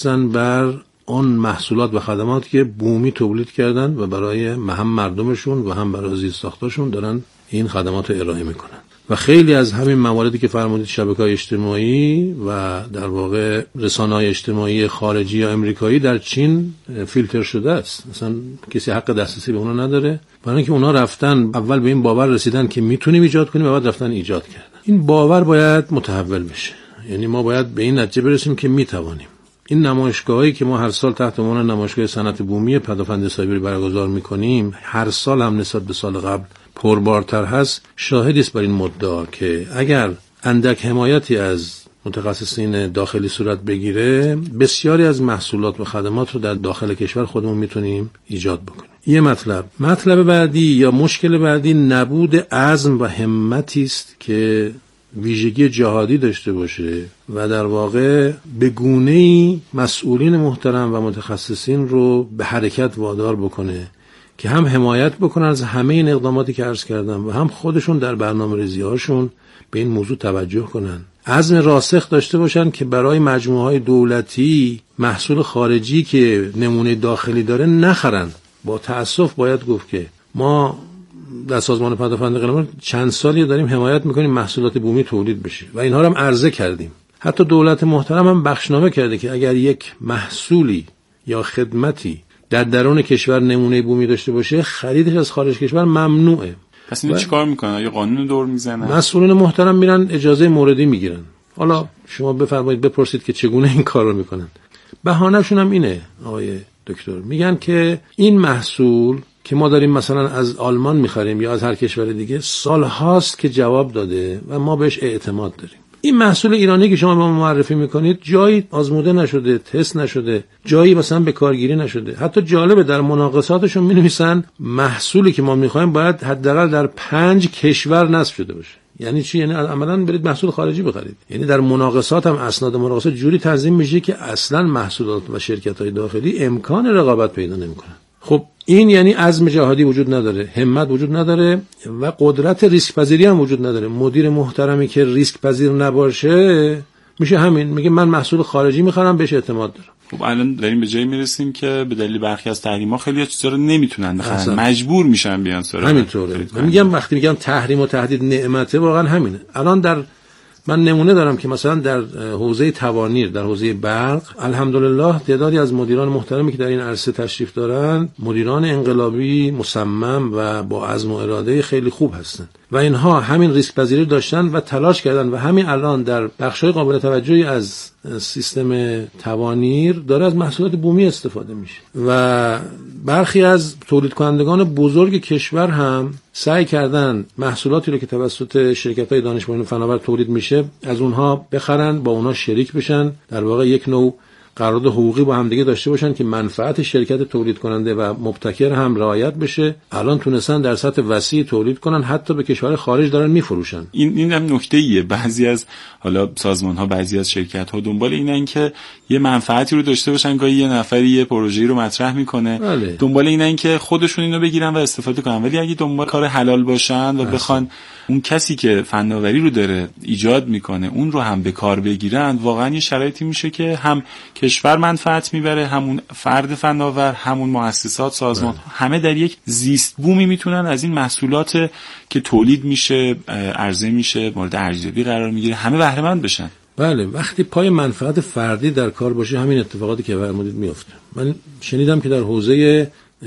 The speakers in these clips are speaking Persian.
بر اون محصولات و خدماتی که بومی تولید کردن و برای هم مردمشون و هم برای زیست ساختشون دارن این خدمات رو ارائه میکنن. و خیلی از همین مواردی که فرمودید، شبکه‌های اجتماعی و در واقع رسانه‌های اجتماعی خارجی یا امریکایی در چین فیلتر شده است. مثلا کسی حق دسترسی به اونا نداره، برای اینکه اونا رفتن اول به این باور رسیدن که میتونیم ایجاد کنیم و بعد رفتن ایجاد کردن. این باور باید متحول بشه، یعنی ما باید به این نتیجه برسیم که میتوانیم. این نمایشگاهایی که ما هر سال تحت عنوان نمایشگاه صنعت بومی پدافند سایبری برگزار می‌کنیم، هر سال هم نسبت به سال قبل پربارتر هست، شاهدی است بر این مدعا که اگر اندک حمایتی از متخصصین داخلی صورت بگیره، بسیاری از محصولات و خدمات رو در داخل کشور خودمون میتونیم ایجاد بکنیم. یه مطلب بعدی یا مشکل بعدی نبود عزم و همتی است که ویژگی جهادی داشته باشه و در واقع به گونه‌ای مسئولین محترم و متخصصین رو به حرکت وادار بکنه که هم حمایت بکنن از همه این اقداماتی که عرض کردم و هم خودشون در برنامه‌ریزی‌هاشون به این موضوع توجه کنن. عزم راسخ داشته باشن که برای مجموعه‌های دولتی محصول خارجی که نمونه داخلی داره نخرن. با تأسف باید گفت که ما در سازمان پدافند قلمرو چند سالی داریم حمایت میکنیم محصولات بومی تولید بشه و اینها رو هم عرضه کردیم. حتی دولت محترم هم بخشنامه کرده که اگر یک محصولی یا خدمتی در درون کشور نمونه بومی داشته باشه، خریدش از خارج کشور ممنوعه. پس این چیکار میکنن؟ یا قانون دور میزنن؟ مسئولین محترم میرن اجازه موردی میگیرن. حالا شما بفرمایید بپرسید که چگونه این کار رو میکنن. بهانه‌شون هم اینه آقای دکتر، میگن که این محصول که ما داریم مثلا از آلمان میخریم یا از هر کشور دیگه، سالهاست که جواب داده و ما بهش اعتماد داریم. این محصول ایرانی که شما به ما معرفی میکنید جایی آزموده نشده، تست نشده، جایی مثلا به کارگیری نشده. حتی جالبه در مناقصاتشون مینویسن محصولی که ما میخوایم باید حداقل در 5 کشور نصب شده باشه. یعنی چی؟ یعنی عملاً برید محصول خارجی بخرید. یعنی در مناقصات هم اسناد مناقصات جوری تنظیم میشه که اصلا محصولات و شرکت‌های داخلی امکان رقابت پیدا نمیکنن. خب این یعنی عزم جهادی وجود نداره، همت وجود نداره و قدرت ریسک پذیری هم وجود نداره. مدیر محترمی که ریسک پذیر نباشه میشه همین، میگه من محصول خارجی میخرم بهش اعتماد دارم. خب الان داریم به جایی میرسیم که به دلیل برخی از تحریم‌ها خیلی چیزا رو نمیتونن بخرن، مجبور میشن بیان سراغ. همینطوره. من میگم وقتی میگم تحریم و تهدید نعمته، واقعا همینه. الان من نمونه دارم که مثلا در حوزه توانیر، در حوزه برق، الحمدلله تعدادی از مدیران محترمی که در این عرصه تشریف دارن، مدیران انقلابی مصمم و با عزم و اراده خیلی خوب هستن و اینها همین ریسک پذیری داشتن و تلاش کردن و همین الان در بخش‌های قابل توجهی از سیستم توانیر داره از محصولات بومی استفاده میشه و برخی از تولید کنندگان بزرگ کشور هم سعی کردن محصولاتی رو که توسط شرکت‌های دانش پژوهش فناور تولید میشه از اونها بخرن، با اونها شریک بشن، در واقع یک نوع قرارداد حقوقی با هم دیگه داشته باشن که منفعت شرکت تولید کننده و مبتکر هم رعایت بشه. الان تونستن در سطح وسیع تولید کنن، حتی به کشور خارج دارن میفروشن. این هم نکته‌ایه. بعضی از حالا سازمان‌ها، بعضی از شرکت‌ها دنبال اینن که یه منفعتی رو داشته باشن، گاهی یه نفری یه پروژه‌ای رو مطرح میکنه، دنبال اینن که خودشون اینو بگیرن و استفاده کنن. ولی اگه دنبال کار حلال باشن و بخوان اون کسی که فناوری رو داره ایجاد میکنه اون رو هم به کار بگیرن، واقعا یه شرایطی میشه که هم کشور منفعت میبره، همون فرد فناور، همون مؤسسات، سازمان، همه در یک زیست بومی میتونن از این محصولات که تولید میشه، عرضه میشه، مورد ارزیابی قرار میگیره، همه بهره مند بشن. بله، وقتی پای منفعت فردی در کار باشه همین اتفاقاتی که فرمودید میفته. من شنیدم که در حوزه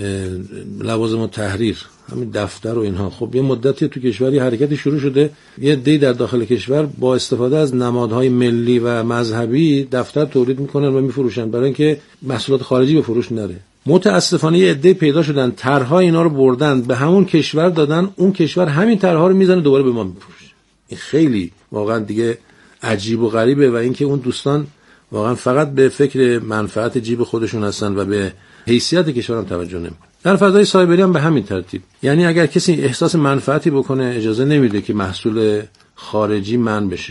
لوازم التحریر، همین دفتر و اینها، خب یه مدتی تو کشوری حرکتی شروع شده، یه عده‌ای در داخل کشور با استفاده از نمادهای ملی و مذهبی دفتر تولید میکنن و میفروشن برای اینکه محصولات خارجی به فروش نره. متاسفانه یه عده پیدا شدن طرح‌ها اینا رو بردن به همون کشور دادن، اون کشور همین طرح‌ها رو میزنه دوباره به ما میفروشه. این خیلی واقعا دیگه عجیب و غریبه و اینکه اون دوستان واقعا فقط به فکر منفعت جیب خودشون هستن و به حیثیت کشور هم توجه نمیکنن. در فضای سایبری هم به همین ترتیب، یعنی اگر کسی احساس منفعتی بکنه اجازه نمیده که محصول خارجی منع بشه.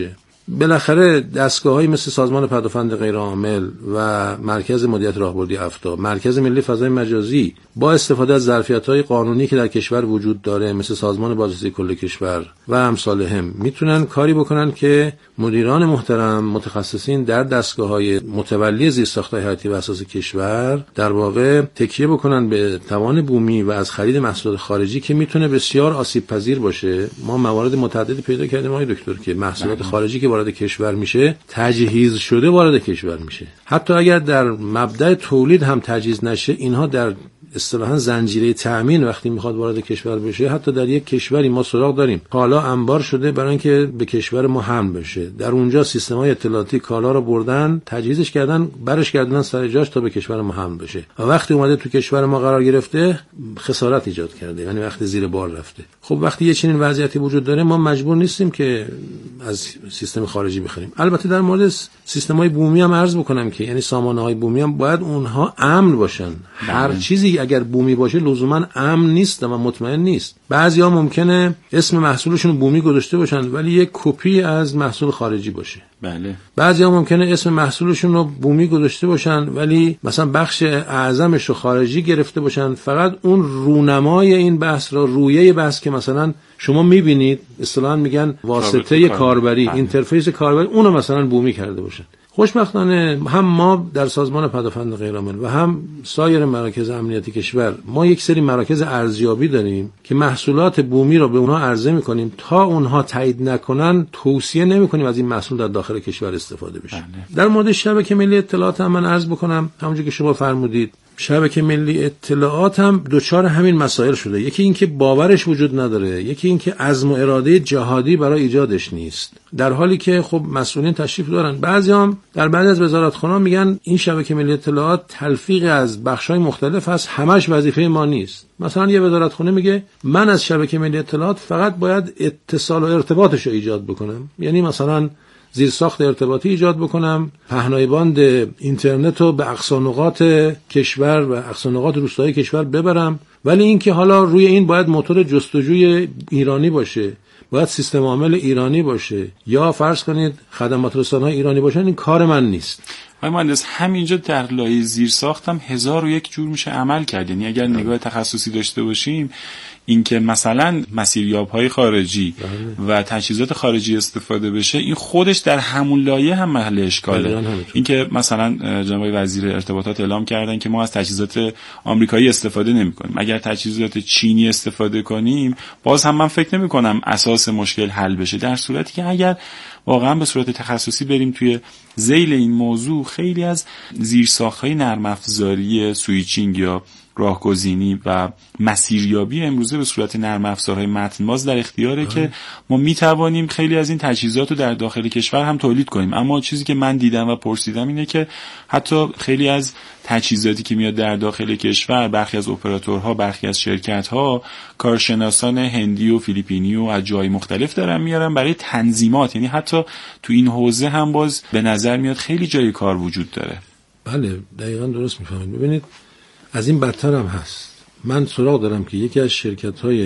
بالاخره دستگاه‌هایی مثل سازمان پدافند غیرعامل و مرکز مدیریت راهبردی افتا، مرکز ملی فضای مجازی با استفاده از ظرفیت‌های قانونی که در کشور وجود داره مثل سازمان بازرسی کل کشور و امثالهم میتونن کاری بکنن که مدیران محترم متخصصین در دستگاه‌های متولی زیرساخت‌های حیاتی و اساسی کشور در واقع تکیه بکنن به توان بومی و از خرید محصولات خارجی که میتونه بسیار آسیب‌پذیر باشه. ما موارد متعددی پیدا کردیم آقای دکتر که محصولات خارجی که وارد کشور میشه تجهیز شده وارد کشور میشه. حتی اگر در مبدأ تولید هم تجهیز نشه، اینها در اصطلاحاً زنجیره تأمین وقتی میخواد وارد کشور بشه، حتی در یک کشوری ما سراغ داریم کالا انبار شده برای اینکه به کشور ما حمل بشه، در اونجا سیستم‌های اطلاعاتی کالا رو بردن تجهیزش کردن برش گردوندن سر جاش تا به کشور ما حمل بشه و وقتی اومده تو کشور ما قرار گرفته خسارت ایجاد کرده، یعنی وقتی زیر بار رفته. خب وقتی یه چنین وضعیتی وجود داره ما مجبور نیستیم که از سیستم خارجی بخریم. البته در مورد سیستم‌های بومی هم عرض بکنم که یعنی سامانه‌های بومی هم باید اونها امن باشن. هر چیزی اگر بومی باشه لزوما امن نیست و مطمئن نیست. بعضیا ممکنه اسم محصولشون بومی گذاشته باشن ولی یک کپی از محصول خارجی باشه. بله. بعضیا ممکنه اسم محصولشون رو بومی گذاشته باشن ولی مثلا بخش اعظمش رو خارجی گرفته باشن، فقط اون رونمای این بحث رو، رویه بحث که مثلا شما میبینید اصطلاحاً میگن واسطه کاربری، اینترفیس کاربری، اونو مثلا بومی کرده باشن. خوشبختانه هم ما در سازمان پدافند غیرعامل و هم سایر مراکز امنیتی کشور ما یک سری مراکز ارزیابی داریم که محصولات بومی رو به اونها عرضه میکنیم، تا اونها تایید نکنن توصیه نمیکنیم از این محصول در داخل کشور استفاده بشه. در مورد شبکه ملی اطلاعات هم من عرض بکنم، همونجوری که شما فرمودید شبکه ملی اطلاعات هم دوچار همین مسائل شده. یکی این که باورش وجود نداره، یکی این که عزم و اراده جهادی برای ایجادش نیست، در حالی که خب مسئولین تشریف دارن. بعضیام در بعضی از وزارتخانه‌ها میگن این شبکه ملی اطلاعات تلفیق از بخش‌های مختلف هست، همش وظیفه ما نیست. مثلا یه وزارتخانه میگه من از شبکه ملی اطلاعات فقط باید اتصال و ارتباطش رو ایجاد بکنم، یعنی مثلا زیرساخت ارتباطی ایجاد بکنم، پهنای باند اینترنت رو به اقصا نقاط کشور و اقصا نقاط روستایی کشور ببرم، ولی این که حالا روی این باید موتور جستجوی ایرانی باشه، باید سیستم عامل ایرانی باشه، یا فرض کنید خدمات رسانه‌های ایرانی باشن، این کار من نیست. مهندس همینجا در لایه زیر ساختم 1001 جور میشه عمل کرد. یعنی اگر نگاه تخصصی داشته باشیم این که مثلا مسیریاب‌های خارجی و تجهیزات خارجی استفاده بشه، این خودش در همون لایه هم محل اشکاله. این که مثلا جناب وزیر ارتباطات اعلام کردن که ما از تجهیزات آمریکایی استفاده نمی‌کنیم، اگر تجهیزات چینی استفاده کنیم باز هم من فکر نمی‌کنم اساس مشکل حل بشه، در صورتی که اگر واقعا به صورت تخصصی بریم توی ذیل این موضوع، خیلی از زیرساخت‌های نرم افزاری سویچینگ یا راهگزینی و مسیریابی امروزه به صورت نرم افزارهای متن‌باز در اختیاره که ما میتوانیم خیلی از این تجهیزات رو در داخل کشور هم تولید کنیم. اما چیزی که من دیدم و پرسیدم اینه که حتی خیلی از تجهیزاتی که میاد در داخل کشور، برخی از اپراتورها، برخی از شرکت‌ها کارشناسان هندی و فیلیپینی و از جای مختلف دارن میارن برای تنظیمات. یعنی حتی تو این حوزه هم باز به نظر میاد خیلی جای کار وجود داره. بله دقیقاً درست میفهمید. ببینید از این بدتر هم هست. من سراغ دارم که یکی از شرکت‌های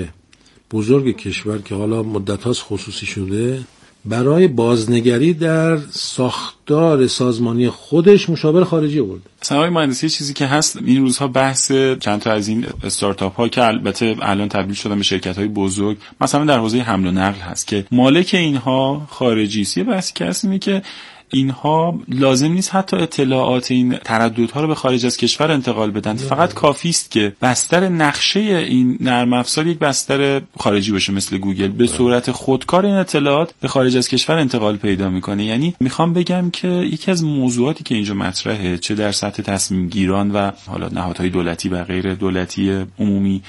بزرگ کشور که حالا مدت‌هاست خصوصی شده، برای بازنگری در ساختار سازمانی خودش مشاور خارجی آورده. صنایع مهندسی چیزی که هست این روزها بحث چند تا از این استارتاپ ها که البته الان تبدیل شدن به شرکت های بزرگ، مثلا در حوزه حمل و نقل هست که مالک اینها خارجی است. یه بحثی که هست اینه که اینها لازم نیست حتی اطلاعات این ترددها رو به خارج از کشور انتقال بدن، فقط کافی است که بستر نقشه این نرم افزار یک بستر خارجی باشه مثل گوگل، به صورت خودکار این اطلاعات به خارج از کشور انتقال پیدا میکنه. یعنی میخوام بگم که یکی از موضوعاتی که اینجا مطرحه، چه در سطح تصمیم گیران و حالا نهادهای دولتی و غیر دولتی عمومی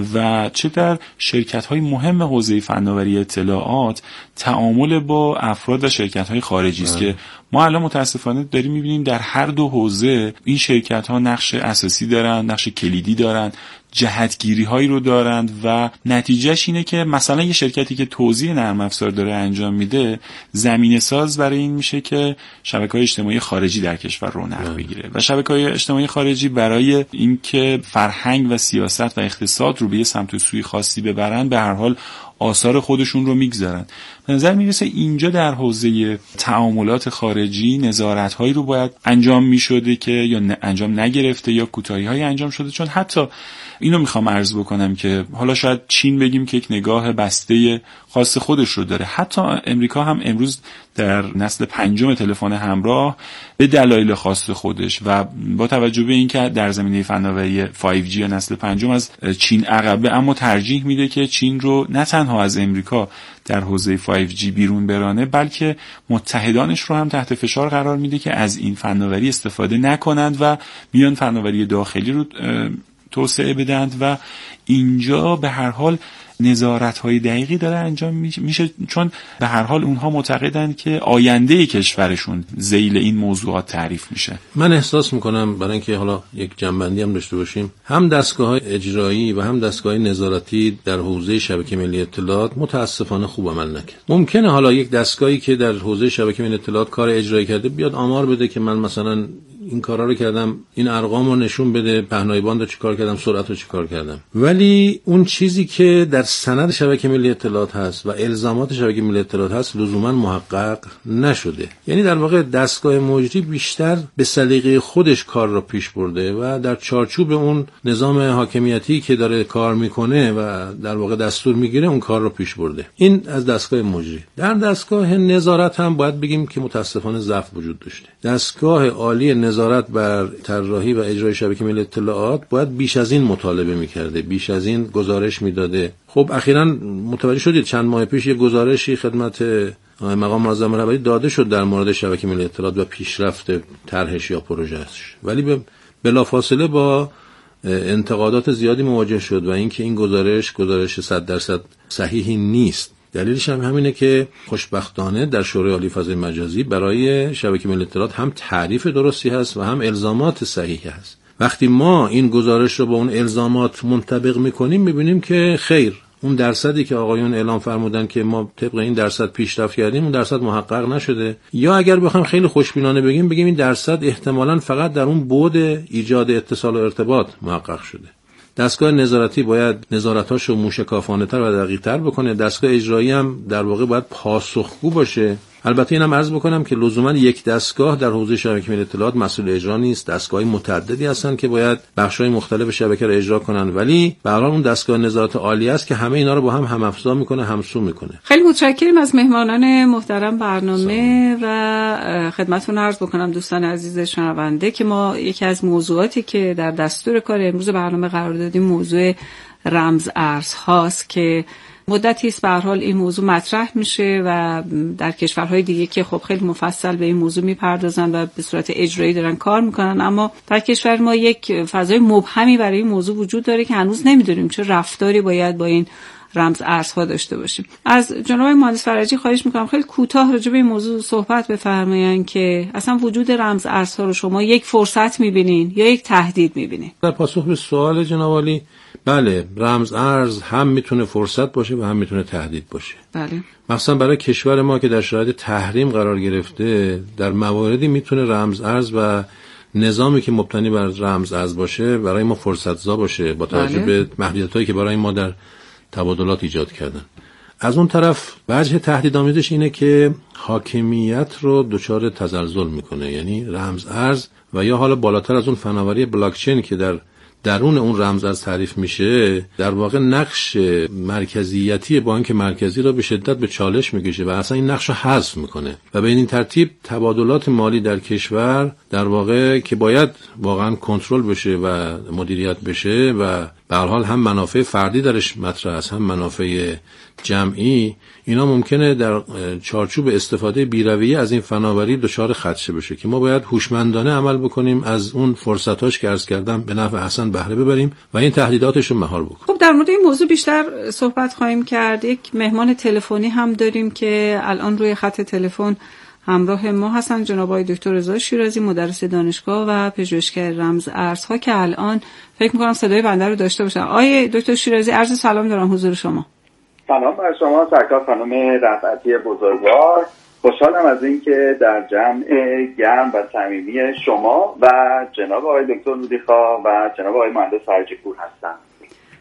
و چه در شرکت‌های مهم حوزه فناوری اطلاعات، تعامل با افراد و شرکت‌های خارجی است که ما الان متاسفانه داریم می‌بینیم در هر دو حوزه این شرکت‌ها نقش اساسی دارن، نقش کلیدی دارن، جهتگیری هایی رو دارند و نتیجهش اینه که مثلا یه شرکتی که توزیع نرم افزار داره انجام میده، زمینه ساز برای این میشه که شبکه‌های اجتماعی خارجی در کشور رونق بگیره و شبکه‌های اجتماعی خارجی برای اینکه فرهنگ و سیاست و اقتصاد رو به یه سمت و سوی خاصی ببرن به هر حال آثار خودشون رو میگذارن. به نظر میرسه اینجا در حوزه تعاملات خارجی نظارت‌هایی رو باید انجام میشده که یا انجام نگرفته یا کوتاهی‌هایی انجام شده. چون حتی اینو میخوام عرض بکنم که حالا شاید چین بگیم که یک نگاه بسته خاص خودش رو داره، حتی امریکا هم امروز در نسل 5 تلفن همراه به دلایل خاص خودش و با توجه به اینکه در زمینه فناوری 5G یا نسل 5 از چین عقبه، اما ترجیح میده که چین رو نه تنها از امریکا در حوزه 5G بیرون برانه، بلکه متحدانش رو هم تحت فشار قرار میده که از این فناوری استفاده نکنند و بیان فناوری داخلی رو توسعه بدند و اینجا به هر حال نظارت‌های دقیقی داره انجام میشه، چون به هر حال اونها معتقدند که آینده کشورشون ذیل این موضوعات تعریف میشه. من احساس میکنم برای اینکه حالا یک جنبندی هم داشته باشیم، هم دستگاه‌های اجرایی و هم دستگاه‌های نظارتی در حوزه شبکه ملی اطلاعات متاسفانه خوب عمل نکرد. ممکنه حالا یک دستگاهی که در حوزه شبکه ملی اطلاعات کار اجرایی کرده بیاد آمار بده که من مثلا این کارا رو کردم، این ارقام رو نشون بده، پهنای باند رو چیکار کردم، سرعت رو چیکار کردم، ولی اون چیزی که در سند شبکه ملی اطلاعات هست و الزامات شبکه ملی اطلاعات هست لزوما محقق نشده. یعنی در واقع دستگاه مجری بیشتر به سلیقه خودش کار رو پیش برده و در چارچوب اون نظام حاکمیتی که داره کار میکنه و در واقع دستور میگیره اون کار رو پیش برده. این از دستگاه مجری. در دستگاه نظارت هم باید بگیم که متاسفانه ضعف وجود داشته. دستگاه عالی نظارت بر طراحی و اجرای شبکه ملی اطلاعات باید بیش از این مطالبه میکرده، بیش از این گزارش میداده. خب اخیراً متوجه شدید چند ماه پیش یک گزارشی خدمت مقام معظم رهبری داده شد در مورد شبکه ملی اطلاعات و پیشرفت طرحش یا پروژهش، ولی بلافاصله با انتقادات زیادی مواجه شد و اینکه این گزارش 100% صحیحی نیست. دلیلش هم همینه که خوشبختانه در شورای عالی فضای مجازی برای شبکه ملی اطلاعات هم تعریف درستی هست و هم الزامات صحیحی هست. وقتی ما این گزارش رو با اون الزامات منطبق میکنیم میبینیم که خیر، اون درصدی که آقایون اعلام فرمودن که ما طبق این درصد پیشرفت کردیم اون درصد محقق نشده، یا اگر بخوام خیلی خوشبینانه بگیم این درصد احتمالاً فقط در اون بعد ایجاد اتصال و ارتباط محقق شده. دستگاه نظارتی باید نظارتاشو موشکافانه‌تر و دقیق‌تر بکنه، دستگاه اجرایی هم در واقع باید پاسخگو باشه. البته اینم عرض بکنم که لزوما یک دستگاه در حوزه شبکه ملی اطلاعات مسئول اجرا نیست، دستگاه‌های متعددی هستن که باید بخش‌های مختلف شبکه رو اجرا کنن، ولی به هر حال اون دستگاه نظارت عالی است که همه اینا رو با هم افزا میکنه، همسو میکنه. خیلی متشکرم از مهمانان محترم برنامه و خدمتتون عرض بکنم دوستان عزیز شنونده که ما یکی از موضوعاتی که در دستور کار امروز برنامه قرار دادیم موضوع رمز ارز هاست که مدتی است به هر حال این موضوع مطرح میشه و در کشورهای دیگه که خب خیلی مفصل به این موضوع میپردازن و به صورت اجرایی دارن کار میکنن، اما در کشور ما یک فضای مبهمی برای این موضوع وجود داره که هنوز نمیدونیم چه رفتاری باید با این رمز ارزها داشته باشیم. از جناب مهندس فرجی خواهش میکنم خیلی کوتاه راجع به این موضوع صحبت بفرمایید که اصلا وجود رمز ارزها رو شما یک فرصت میبینین یا یک تهدید میبینین؟ در پاسخ به سوال جناب عالی، بله، رمز ارز هم میتونه فرصت باشه و هم میتونه تهدید باشه. بله. مثلا برای کشور ما که در شرایط تحریم قرار گرفته، در مواردی میتونه رمز ارز و نظامی که مبتنی بر رمز ارز باشه برای ما فرصت‌زا باشه با توجه به محدودیتایی که برای ما در تبادلات ایجاد کردن. از اون طرف وجه تهدیدآمیزش اینه که حاکمیت رو دچار تزلزل میکنه، یعنی رمز ارز و یا حالا بالاتر از اون فناوری بلاکچین که در درون اون رمز ارز تعریف میشه، در واقع نقش مرکزیتی بانک مرکزی رو به شدت به چالش میکشه و اصلا این نقش رو حذف میکنه و به این ترتیب تبادلات مالی در کشور در واقع که باید واقعا کنترل بشه و مدیریت بشه و به هر حال هم منافع فردی درش مطرح است هم منافع جمعی، اینا ممکنه در چارچوب استفاده بی‌رویه از این فناوری دچار خدشه بشه که ما باید هوشمندانه عمل بکنیم، از اون فرصتاش که عرض کردم به نفع احسن بهره ببریم و این تهدیداتش رو مهار بکنیم. خب در مورد این موضوع بیشتر صحبت خواهیم کرد. یک مهمان تلفنی هم داریم که الان روی خط تلفن همراه ما هستن، جناب آقای دکتر رضا شیرازی، مدرس دانشگاه و پژوهشگر رمز ارزها که الان فکر می‌کنم صدای بنده رو داشته باشن. آقای دکتر شیرازی، عرض سلام دارم حضور شما. سلام بر شما سرکار خانم رفعتی بزرگوار. خوشحالم از اینکه در جمع گرم و صمیمی شما و جناب آقای دکتر رودیخا و جناب آقای مهندس فرجی پور هستم.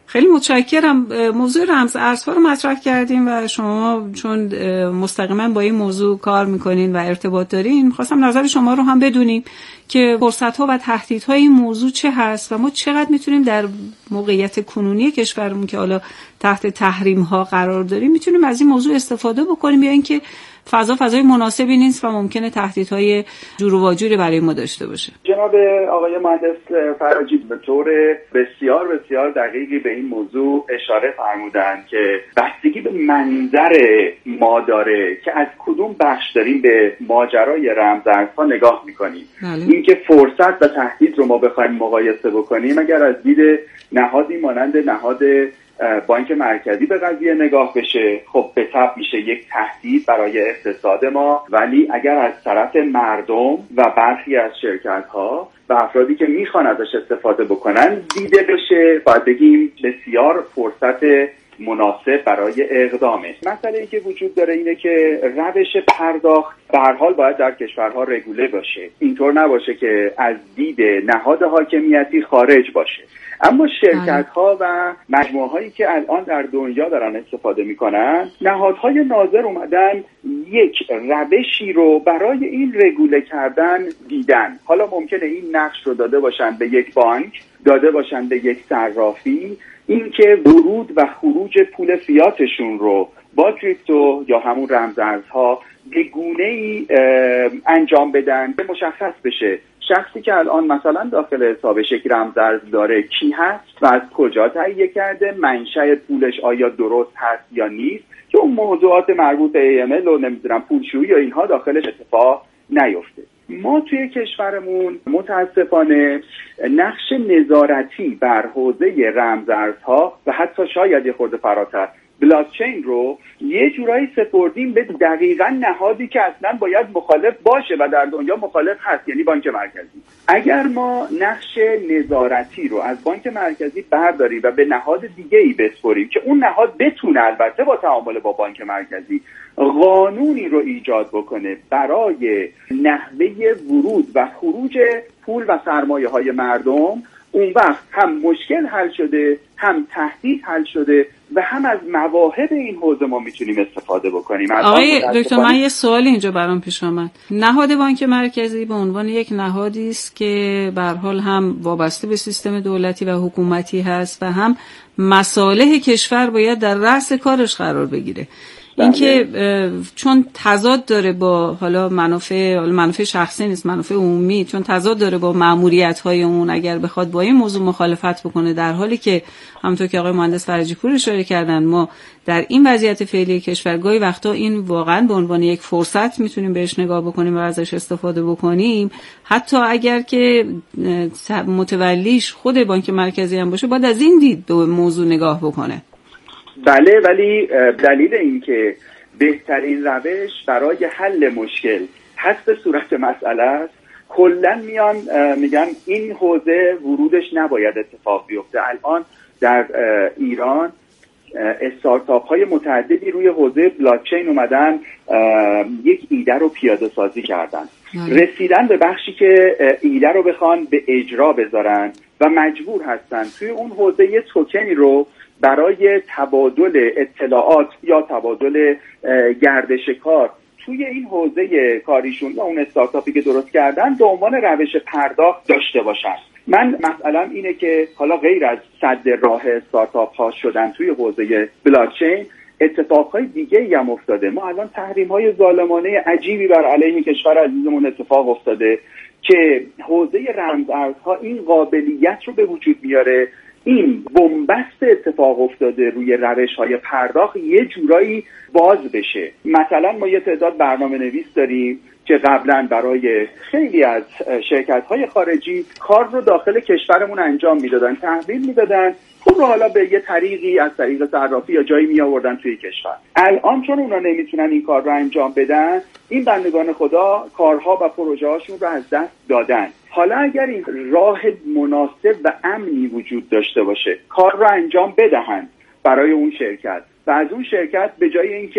خیلی متشکرم. موضوع رمز ارزها رو مطرح کردیم و شما چون مستقیما با این موضوع کار میکنین و ارتباط دارین، خواستم نظر شما رو هم بدونیم که فرصت‌ها و تهدیدهای این موضوع چه هست و ما چقدر میتونیم در موقعیت کنونی کشورمون که حالا تحت تحریم‌ها قرار داریم میتونیم از این موضوع استفاده بکنیم، یا اینکه فضای مناسبی نیست و ممکنه تهدیدهای جور و واجوری برای ما داشته باشه. جناب آقای مهندس فرجی به طور بسیار بسیار دقیقی به این موضوع اشاره فرمودن که بستگی به منظر ما داره که از کدوم بخش داریم به ماجرای رمزارزها نگاه میکنیم. اینکه فرصت و تهدید رو ما بخوایم مقایسه بکنیم، اگر از دید نهادی مانند نهاد بانک مرکزی به قضیه نگاه بشه، خب به طبع میشه یک تهدید برای اقتصاد ما، ولی اگر از طرف مردم و برخی از شرکت‌ها و افرادی که میخوان ازش استفاده بکنن دیده بشه، باید بگیم بسیار فرصت مناسب برای اقدامه. مسئله ای که وجود داره اینه که روش پرداخت به هر حال باید در کشورها رگوله باشه، اینطور نباشه که از دید نهاد حاکمیتی خارج باشه. اما شرکت‌ها و مجموعه‌هایی که الان در دنیا دارن استفاده می‌کنن، نهادهای ناظر اومدن یک روشی رو برای این رگوله کردن دیدن. حالا ممکنه این نقش رو داده باشن به یک بانک، داده باشن به یک صرافی، اینکه ورود و خروج پول فیاتشون رو با کریپتو یا همون رمزارزها به گونه‌ای انجام بدن که مشخص بشه شخصی که الان مثلا داخل حسابش یک رمزارز داره کی هست و از کجا تهیه کرده، منشأ پولش آیا درست هست یا نیست، که اون موضوعات مربوط به AML و نمیدونم پولشویی یا اینها داخلش اتفاق نیفته. ما توی کشورمون متاسفانه نقش نظارتی بر حوزه رمزارزها و حتی شاید یه خورده فراتر بلاکچین رو یه جورایی سپردیم به دقیقاً نهادی که اصلا باید مخالف باشه و در دنیا مخالف هست، یعنی بانک مرکزی. اگر ما نقش نظارتی رو از بانک مرکزی برداریم و به نهاد دیگه‌ای بسپریم که اون نهاد بتونه البته با تعامل با بانک مرکزی قانونی رو ایجاد بکنه برای نحوه ورود و خروج پول و سرمایه‌های مردم، اون وقت هم مشکل حل شده، هم تهدید حل شده و هم از مواهب این حوزه ما میتونیم استفاده بکنیم. آقای دکتر، من یه سوالی اینجا برام پیش آمد. نهاد بانک مرکزی به عنوان یک نهادی است که به هر حال هم وابسته به سیستم دولتی و حکومتی هست و هم مصالح کشور باید در رأس کارش قرار بگیره. اینکه چون تضاد داره با حالا منافع شخصی نیست، منافع عمومی، چون تضاد داره با مأموریت‌های اون، اگر بخواد با این موضوع مخالفت بکنه، در حالی که همونطور که آقای مهندس فرجی پور اشاره کردن ما در این وضعیت فعلی کشور گاهی وقتا این واقعا به عنوان یک فرصت میتونیم بهش نگاه بکنیم و ازش استفاده بکنیم، حتی اگر که متولیش خود بانک مرکزی هم باشه باید از این دید به موضوع نگاه بکنه. بله، ولی دلیل این که بهترین روش برای حل مشکل حسب صورت مسئله است، کلن میان میگن این حوزه ورودش نباید اتفاق بیفته. الان در ایران استارتاپ های متعددی روی حوزه بلاکچین اومدن یک ایده رو پیاده سازی کردن، رسیدن به بخشی که ایده رو بخوان به اجرا بذارن و مجبور هستن توی اون حوزه یه توکنی رو برای تبادل اطلاعات یا تبادل گردش کار توی این حوزه کاریشون یا اون استارتاپی که درست کردن به عنوان روش پرداخت داشته باشن. من مسئله اینه که حالا غیر از سد راه استارتاپ ها شدن توی حوزه بلاکچین، اتفاقهای دیگه‌ای هم افتاده. ما الان تحریم‌های ظالمانه عجیبی بر علیه کشور عزیزمون اتفاق افتاده که حوزه رمزارزها این قابلیت رو به وجود میاره، این بنبست اتفاق افتاده روی روش‌های پرداخت یه جورایی باز بشه. مثلا ما یه تعداد برنامه نویس داریم که قبلا برای خیلی از شرکت‌های خارجی کار رو داخل کشورمون انجام میدادن، تحویل میدادن، پول رو حالا به یه طریقی از طریق صرافی یا جایی می آوردن توی کشور. الان چون اونا نمیتونن این کار رو انجام بدن، این بندگان خدا کارها و پروژه هاشون رو از دست دادن. حالا اگر این راه مناسب و امنی وجود داشته باشه، کار رو انجام بدهن برای اون شرکت و از اون شرکت به جای اینکه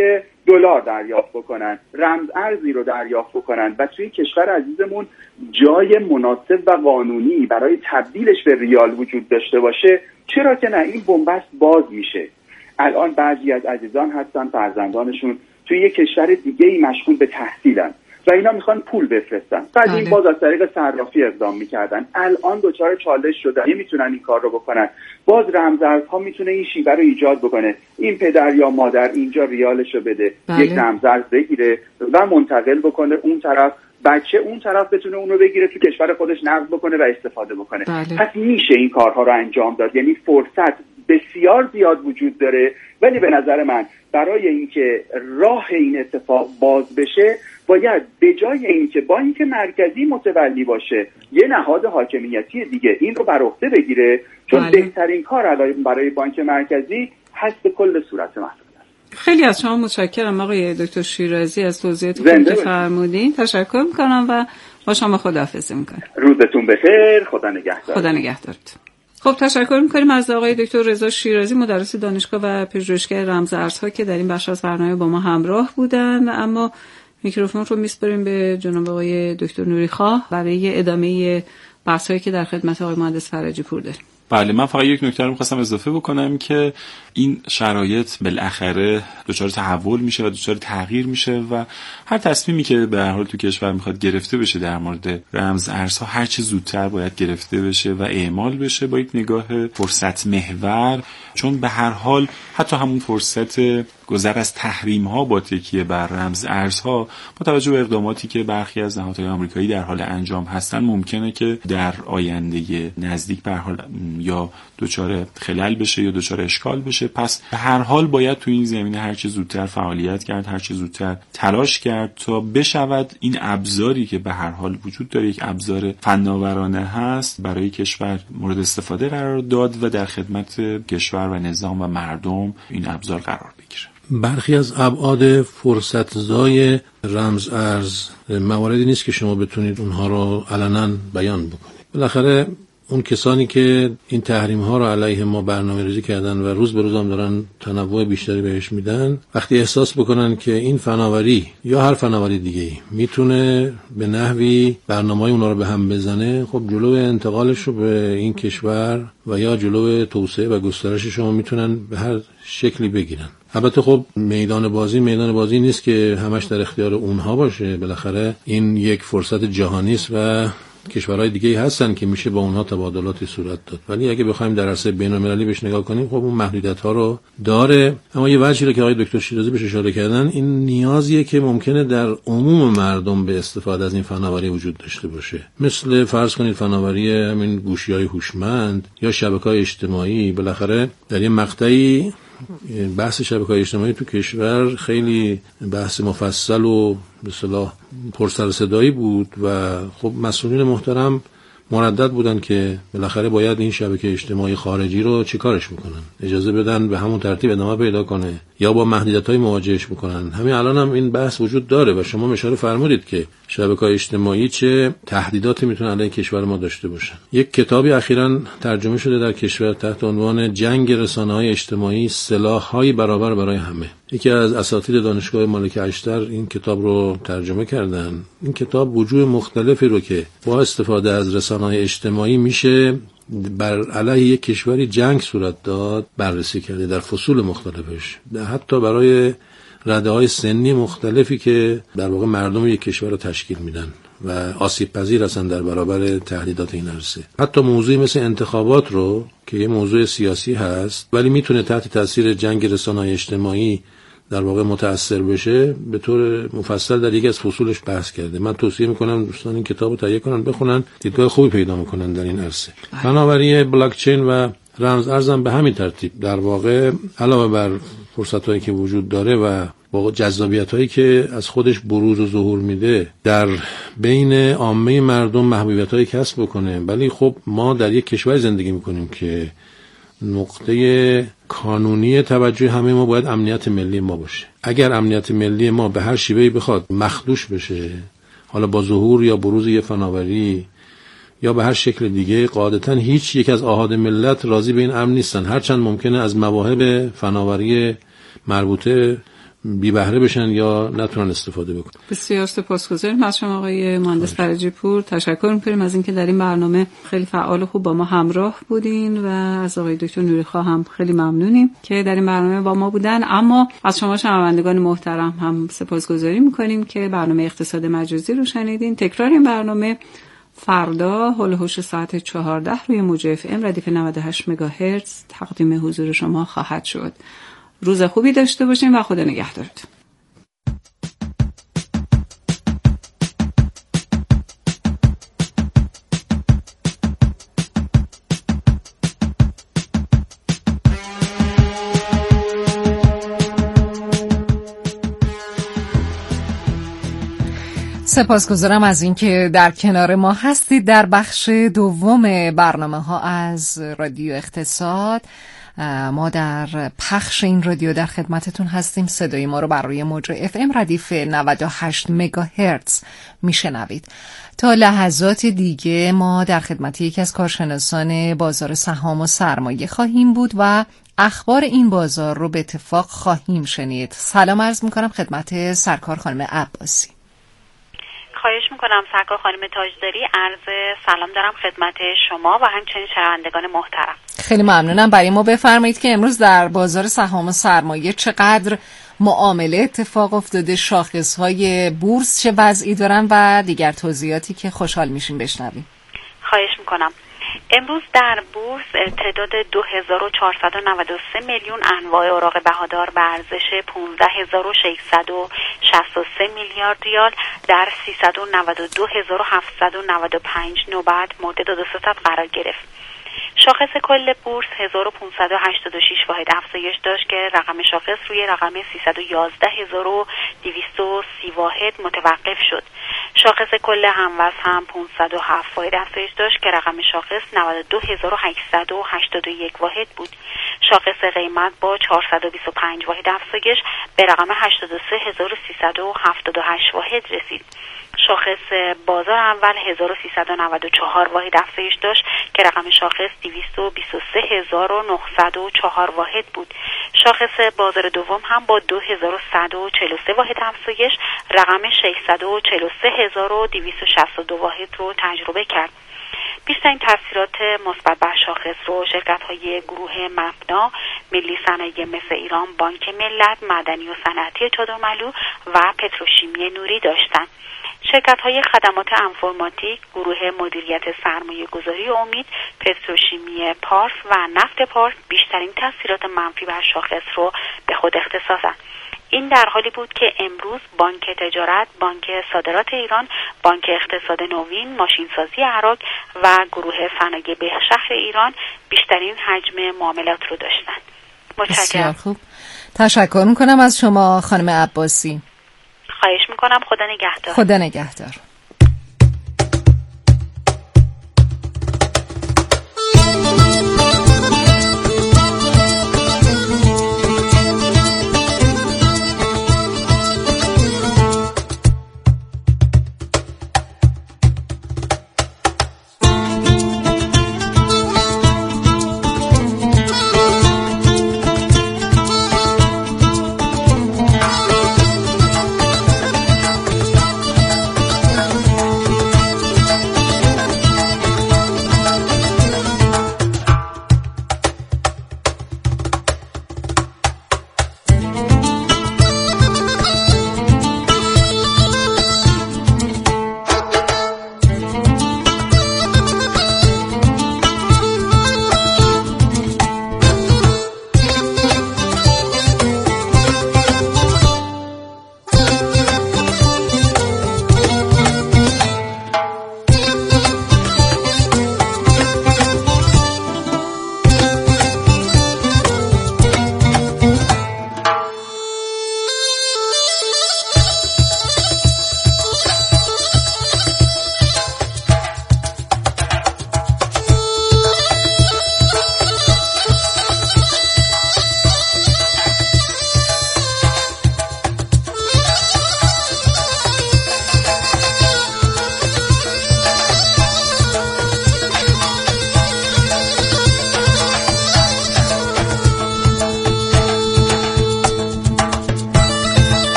دلار دریافت بکنن، رمز ارزی رو دریافت بکنن و توی کشور عزیزمون جای مناسب و قانونی برای تبدیلش به ریال وجود داشته باشه، چرا که نه؟ این بنبست باز میشه. الان بعضی از عزیزان هستن فرزندانشون توی یک کشور دیگه‌ای مشغول به تحصیلن و اینا میخوان پول بفرستن. بعد این باز از طریق صرافی اقدام میکردن، الان دچار چالش شدن، نمیتونن این کار رو بکنن. باز رمزارزها میتونه این شیوه رو ایجاد بکنه، این پدر یا مادر اینجا ریالش رو بده، یک رمزارز بگیره و منتقل بکنه اون طرف، بچه اون طرف بتونه اون رو بگیره تو کشور خودش نقد بکنه و استفاده بکنه. پس میشه این کارها رو انجام داد. یعنی فرصت بسیار زیاد وجود داره، ولی به نظر من برای اینکه راه این اتفاق باز بشه باید به جای اینکه بانک مرکزی متولی باشه، یه نهاد حاکمیتی دیگه این رو بر عهده بگیره، چون بهترین کار برای بانک مرکزی حذف کل صورت محصول. خیلی از شما متشکرم آقای دکتر شیرازی از توضیحاتی که فرمودین. تشکر میکنم و با شما خداحافظی میکنم. روزتون بخیر. خدا نگهدار. خدا نگهدارت. خب تشکر میکنیم از آقای دکتر رضا شیرازی، مدرس دانشگاه و پژوهشگر رمز ارزها که در این بخش از برنامه با ما همراه بودن. اما میکروفون رو میسپاریم به جناب آقای دکتر نوریخواه برای ادامه بحثایی که در خدمت آقای مهندس فرجی پور داریم. بله، من فقط یک نکته رو می‌خواستم اضافه بکنم که این شرایط بالاخره دچار تحول میشه و دچار تغییر میشه و هر تصمیمی که به هر حال تو کشور میخواد گرفته بشه در مورد رمز ارزها هر چه زودتر باید گرفته بشه و اعمال بشه با یک نگاه فرصت محور، چون به هر حال حتی همون فرصت گذر از تحریم ها با تکیه بر رمز ارزها با توجه به اقداماتی که برخی از نهادهای آمریکایی در حال انجام هستن ممکنه که در آینده نزدیک به هر حال یا دچار خلل بشه یا دچار اشکال بشه. پس به هر حال باید تو این زمینه هر چه زودتر فعالیت کرد، هر چه زودتر تلاش کرد تا بشود این ابزاری که به هر حال وجود داره، یک ابزار فناورانه هست، برای کشور مورد استفاده قرار داد و در خدمت کشور و نظام و مردم این ابزار قرار بگیره. برخی از ابعاد فرصت‌زای رمز ارز مواردی نیست که شما بتونید اونها رو علنا بیان بکنید. بالاخره اون کسانی که این تحریم ها رو علیه ما برنامه‌ریزی کردن و روز به روز هم دارن تنوع بیشتری بهش میدن، وقتی احساس بکنن که این فناوری یا هر فناوری دیگه‌ای میتونه به نحوی برنامه‌های اونا رو به هم بزنه، خب جلو انتقالش رو به این کشور و یا جلو توسعه و گسترش شما میتونن به هر شکلی بگیرن. البته خب میدان بازی نیست که همش در اختیار اونها باشه. بالاخره این یک فرصت جهانی است و کشورهای دیگه هستن که میشه با اونها تبادلاتی صورت داد، ولی اگه بخوایم در عرصه بین‌المللی بهش نگاه کنیم خب اون محدودیت‌ها رو داره. اما یه وجهی که آقای دکتر شیرازی بهش اشاره کردن، این نیازیه که ممکنه در عموم مردم به استفاده از این فناوری وجود داشته باشه، مثل فرض کنید فناوری همین گوشی‌های هوشمند یا شبکه‌های اجتماعی. بالاخره در یه مقطعی بحث شبکه‌های اجتماعی تو کشور خیلی بحث مفصل و به اصطلاح پر سر و صدایی بود و خب مسئولین محترم مردد بودن که بالاخره باید این شبکه اجتماعی خارجی رو چیکارش بکنن، اجازه بدن به همون ترتیب ادامه پیدا کنه یا با محدودیت‌های مواجهش بکنن. همین الان هم این بحث وجود داره و شما اشاره فرمودید که شبکه‌های اجتماعی چه تهدیداتی میتونن علیه کشور ما داشته باشن. یک کتابی اخیراً ترجمه شده در کشور تحت عنوان جنگ رسانه‌های اجتماعی، سلاح‌های برابر برای همه. یکی از اساتید دانشگاه ملک اشتر این کتاب رو ترجمه کردن. این کتاب وجوه مختلفی رو که با استفاده از رسانه‌های اجتماعی میشه بر علیه یک کشوری جنگ صورت داد بررسی کرده در فصول مختلفش، حتی برای رده‌های سنی مختلفی که در واقع مردم یک کشور رو تشکیل میدن و آسیب پذیر هستن در برابر تهدیدات این عرصه. حتی موضوعی مثل انتخابات رو که یه موضوع سیاسی هست ولی میتونه تحت تاثیر جنگ رسانه‌های اجتماعی در واقع متأثر بشه، به طور مفصل در یکی از فصولش بحث کرده. من توصیه میکنم دوستان این کتابو تهیه کنن بخونن، دیدگاه خوبی پیدا میکنن در این عرصه. فناوری بلاک چین و رمز ارزم به همین ترتیب در واقع علاوه بر فرصتایی که وجود داره و با جذابیتایی که از خودش بروز و ظهور میده در بین عامه مردم محبوبیتایی کسب بکنه، ولی خب ما در یک کشور زندگی میکنیم که نقطه کانونی توجه همه ما باید امنیت ملی ما باشه. اگر امنیت ملی ما به هر شیوهی بخواد مخدوش بشه، حالا با ظهور یا بروز یه فناوری یا به هر شکل دیگه، قاعدتاً هیچ یک از آحاد ملت راضی به این امن نیستن، هرچند ممکنه از مواهب فناوری مربوطه بی بهره بشن یا نتونن استفاده بکنن. بسیار سپاسگزاریم از شما آقای مهندس فرجی پور. تشکر می‌کنیم از اینکه در این برنامه خیلی فعال و خوب با ما همراه بودین و از آقای دکتر نوری‌خواه هم خیلی ممنونیم که در این برنامه با ما بودن. اما از شما شنوندگان محترم هم سپاسگزاری می‌کنیم که برنامه اقتصاد مجازی رو شنیدین. تکرار این برنامه فردا هولوش ساعت 14 روی موج FM ردیف 98 مگاهرتز تقدیم حضور شما خواهد شد. روز خوبی داشته باشین و خدا نگهدارتون. سپاسگزارم از اینکه در کنار ما هستید در بخش دوم برنامه‌ها از رادیو اقتصاد. ما در پخش این رادیو در خدمتتون هستیم. صدای ما رو بر روی موج FM ردیف 98 مگاهرتز میشنوید. تا لحظات دیگه ما در خدمت یکی از کارشناسان بازار سهام و سرمایه خواهیم بود و اخبار این بازار رو به اتفاق خواهیم شنید. سلام عرض میکنم خدمت سرکار خانم عباسی. خواهش میکنم سرکار خانم تاجداری. عرض سلام دارم خدمت شما و همچنین شنوندگان محترم. خیلی ممنونم. برای ما بفرمایید که امروز در بازار سهام و سرمایه چقدر معامله اتفاق افتاده، شاخص‌های بورس چه وضعی دارن و دیگر توضیحاتی که خوشحال میشیم بشنویم. خواهش میکنم. امروز در بورس تعداد 2493 میلیون انواع اوراق بهادار به ارزش 15663 میلیارد ریال در 392795 نوبت مورد دادوستت قرار گرفت. شاخص کل بورس 1586 واحد افزایش داشت که رقم شاخص روی رقم 311230 واحد متوقف شد. شاخص کل هموز هم 507 واحد افزایش داشت که رقم شاخص 92881 واحد بود. شاخص قیمت با 425 واحد افزایش به رقم 83378 واحد رسید. شاخص بازار اول 1394 واحد افزایش داشت که رقم شاخص 223904 واحد بود. شاخص بازار دوم هم با 2143 واحد افزایش رقم 643262 واحد رو تجربه کرد. بیشترین تاثیرات مثبت بر شاخص رو شرکت‌های گروه مبنا، ملی صنایع مثل ایران، بانک ملت، معدنی و صنعتی چادرملو و پتروشیمی نوری داشتند. شرکت‌های خدمات انفرماتیک، گروه مدیریت سرمایه گذاری امید، پتروشیمی پارس و نفت پارس بیشترین تاثیرات منفی بر شاخص رو به خود اختصاصند. این در حالی بود که امروز بانک تجارت، بانک صادرات ایران، بانک اقتصاد نوین، ماشینسازی عراق و گروه صنایع بهشهر ایران بیشترین حجم معاملات رو داشتند. متشکرم. بسیار خوب. تشکر میکنم از شما خانم عباسی. خواهش میکنم. خدا نگهدار. خدا نگهدار.